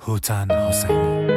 هوتن حسینی.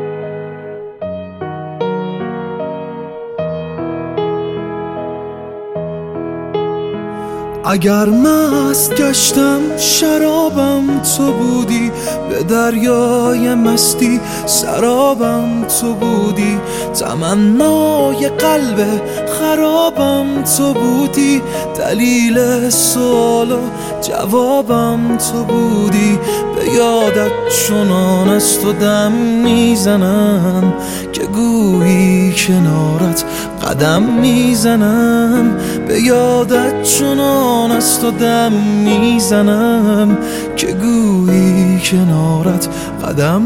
اگر مست گشتم شرابم تو بودی، به دریای مستی سرابم تو بودی، تمنای قلب خرابم تو بودی، دلیل سوال و جوابم تو بودی. به یادت چنان از تو دم میزنم که گویی کنارت قدم میزنم. به یادت چنان از تو دم میزنم که گویی کنارت قدم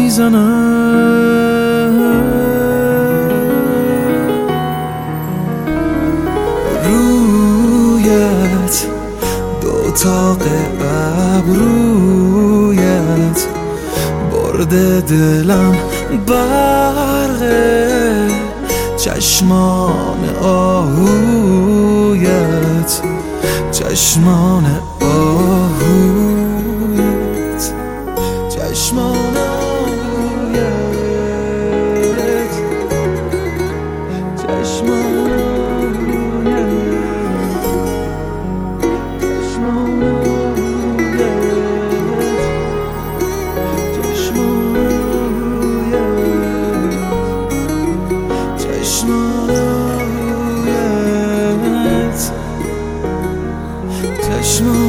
میزنم. رویت دو تاق ابرویت برده دلم برقه، چشمان آهویت چشمان آهویت چشمان آهویت چشمان چشمان